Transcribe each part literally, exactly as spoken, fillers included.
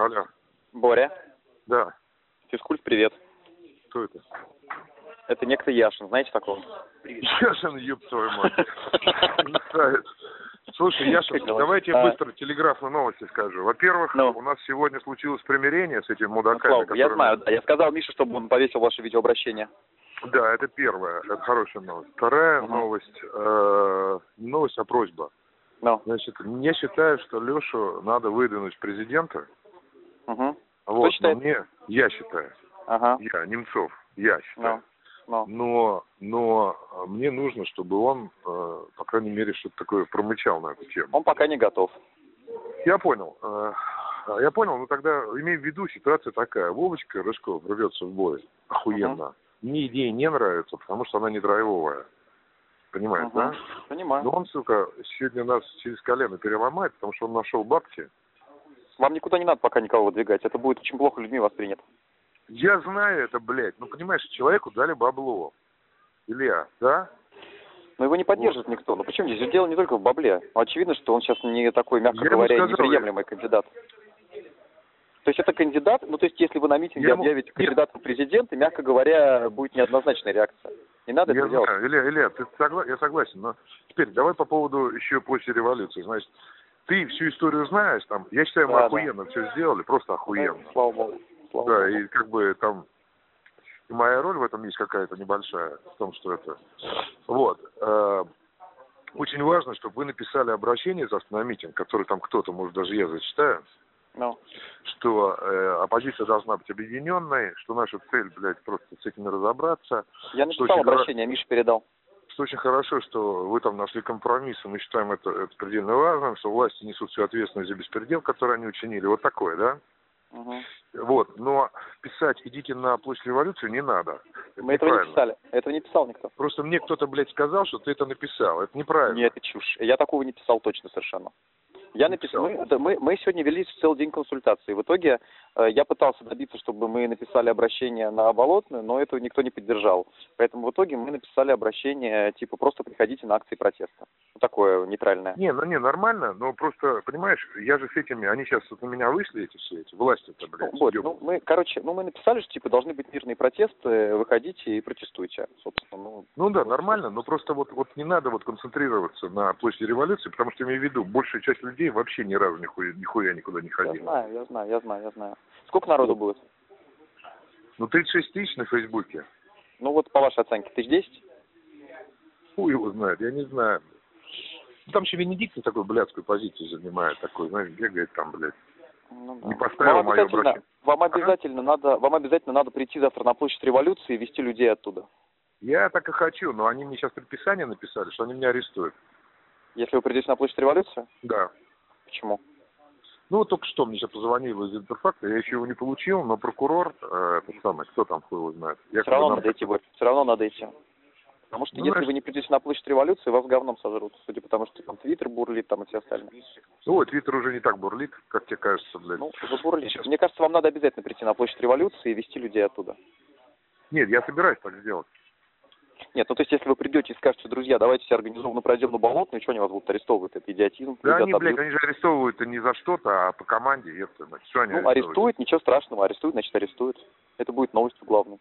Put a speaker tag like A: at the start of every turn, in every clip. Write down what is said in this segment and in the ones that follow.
A: Алло.
B: Боря.
A: Да.
B: Физкульт, привет.
A: Кто это?
B: Это некто Яшин, знаете такого?
A: Яшин, ёб твою мать. Красавец. Слушай, Яшин, давайте я быстро телеграфные новости скажу. Во-первых,
B: ну.
A: у нас сегодня случилось примирение с этими мудаками.
B: Ну, Слава, я знаю, да. Я сказал Мише, чтобы он повесил ваше видеообращение.
A: Да, это первая, это хорошая новость. Вторая угу. новость, э, новость, а просьба.
B: Ну.
A: Значит, я считаю, что Лешу надо выдвинуть президента.
B: Угу.
A: Вот,
B: Кто считает?
A: Мне, я считаю.
B: Ага.
A: Я, Немцов, я считаю.
B: Ну. Ну.
A: Но, но мне нужно, чтобы он, э, по крайней мере, что-то такое промычал на эту тему.
B: Он пока не готов.
A: Я понял. Э, я понял, но тогда имею в виду ситуация такая. Вовочка Рыжков рвется в бой. Охуенно. Uh-huh. Мне идея не нравится, потому что она не драйвовая. Понимаешь, uh-huh. да?
B: Понимаю.
A: Но он, сука, сегодня нас через колено переломает, потому что он нашел бабки.
B: Вам никуда не надо пока никого выдвигать. Это будет очень плохо людьми воспринято.
A: Я знаю это, блядь. Ну, понимаешь, человеку дали бабло. Илья, да?
B: Но его не поддержит вот. никто. Ну почему здесь? Дело не только в бабле. Очевидно, что он сейчас не такой, мягко
A: я
B: говоря,
A: сказал,
B: неприемлемый я... кандидат. То есть это кандидат, ну то есть если вы на митинге я объявите ему... кандидата в президенты, мягко говоря, будет неоднозначная реакция. Не надо
A: я
B: это делать.
A: Знаю. Илья, Илья, ты согла... я согласен, но теперь давай по поводу еще после революции. Значит, ты всю историю знаешь, там, я считаю, мы да, охуенно да. все сделали, просто охуенно.
B: Да, слава богу. Слава
A: да,
B: богу.
A: И как бы там и моя роль в этом есть какая-то небольшая, в том, что это... Вот. Э, очень важно, чтобы вы написали обращение завтра на митинг, который там кто-то, может, даже я зачитаю,
B: no.
A: что э, оппозиция должна быть объединенной, что наша цель, блядь, просто с этим разобраться.
B: Я написал обращение,
A: хор...
B: Миша передал.
A: Что очень хорошо, что вы там нашли компромисс, и мы считаем это, это предельно важным, что власти несут всю ответственность за беспредел, который они учинили. Вот такое, да?
B: Угу.
A: Вот, но писать «идите на площадь революции» не надо. Это
B: Мы этого не писали. Этого не писал никто.
A: Просто мне кто-то, блядь, сказал, что ты это написал. Это неправильно.
B: Нет, это чушь. Я такого не писал точно совершенно. Я написал. Мы, мы, мы сегодня вели целый день консультаций. В итоге э, я пытался добиться, чтобы мы написали обращение на Болотную, но этого никто не поддержал. Поэтому в итоге мы написали обращение, типа, просто приходите на акции протеста. Вот такое нейтральное.
A: Не, ну не, нормально, но просто, понимаешь, я же с этими, они сейчас вот на меня вышли, эти все, эти власти-то, блядь.
B: Ну, вот, ну, мы, короче, ну мы написали, что, типа, должны быть мирные протесты, выходите и протестуйте, собственно. Ну,
A: ну да,
B: вот,
A: нормально, но просто вот, вот не надо вот концентрироваться на площади революции, потому что, имею в виду, большая часть людей вообще ни разу нихуя, нихуя никуда не ходила.
B: Я знаю, я знаю, я знаю, я знаю. Сколько народу будет?
A: Ну, тридцать шесть тысяч на Фейсбуке.
B: Ну, вот по вашей оценке, тысяч десять?
A: Хуй его знает, я не знаю. Ну, там еще Венедиктов такую блядскую позицию занимает, такой, знаешь, бегает там, блядь.
B: Ну, да.
A: Не поставил
B: вам
A: мое
B: обязательно,
A: обращение.
B: Вам обязательно, ага. надо, вам обязательно надо прийти завтра на площадь революции и вести людей оттуда.
A: Я так и хочу, но они мне сейчас предписание написали, что они меня арестуют.
B: Если вы придете на площадь революции?
A: Да.
B: Почему?
A: Ну, вот только что мне сейчас позвонили из Интерфакта, я еще его не получил, но прокурор, э, тот самый, кто там хуй его знает. Я
B: все равно
A: нам...
B: надо идти, Борь, все равно надо идти. Потому что ну, если знаешь... вы не придете на площадь революции, вас говном сожрут, судя по тому, что там Твиттер бурлит там и все остальные.
A: Ой, Твиттер уже не так бурлит, как тебе кажется, блядь.
B: Ну, уже бурлит. Сейчас... Мне кажется, вам надо обязательно прийти на площадь революции и вести людей оттуда.
A: Нет, я собираюсь так сделать.
B: Нет, ну то есть если вы придете и скажете, друзья, давайте все организованно пройдем на Болотную, что они вас будут арестовывать? Это идиотизм.
A: Да они, блядь, они же арестовывают не за что-то, а по команде. Ебто, что они
B: ну, арестуют? арестуют, ничего страшного, арестуют, значит арестуют. Это будет новостью главной.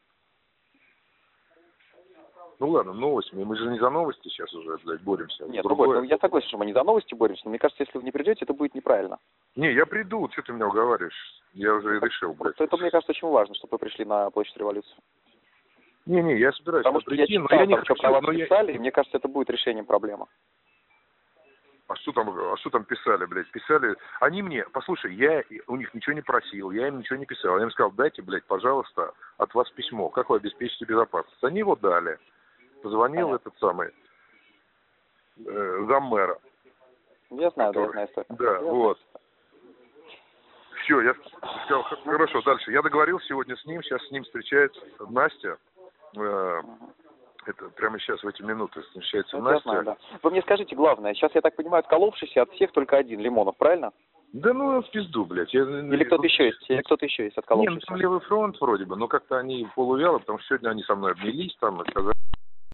A: Ну ладно, новости. Мы же не за новости сейчас уже, блядь, боремся.
B: Нет, другое. Ну, я согласен, что мы не за новости боремся, но мне кажется, если вы не придете, это будет неправильно.
A: Не, я приду, что ты меня уговариваешь? Я уже это, решил, блядь.
B: Это, мне кажется, очень важно, чтобы вы пришли на площадь революции.
A: Не-не, я собираюсь
B: Потому что
A: прийти,
B: я
A: но
B: читал,
A: я не
B: там,
A: хочу,
B: что про вас
A: но
B: писали,
A: я...
B: и мне кажется, это будет решением проблемы.
A: А что там, а что там писали, блядь? Писали... Они мне, послушай, я у них ничего не просил, я им ничего не писал. Я им сказал, дайте, блядь, пожалуйста, от вас письмо, как вы обеспечите безопасность. Они его дали. Позвонил Понятно. этот самый э, заммэра.
B: Я знаю,
A: который...
B: да, я знаю историю.
A: Да,
B: я
A: вот.
B: Знаю.
A: Все, я сказал, хорошо, дальше. Я договорился сегодня с ним, сейчас с ним встречается Настя. Э, угу. Это прямо сейчас, в эти минуты, встречается ну, Настя.
B: Знаю, да. Вы мне скажите главное, сейчас, я так понимаю, отколовшийся от всех только один, Лимонов, правильно?
A: Да ну, в пизду, блядь. Я...
B: Или кто-то еще есть, или кто-то еще есть отколовшийся?
A: Нет, ну, там левый фронт вроде бы, но как-то они полувялы, потому что сегодня они со мной обнялись там и сказали...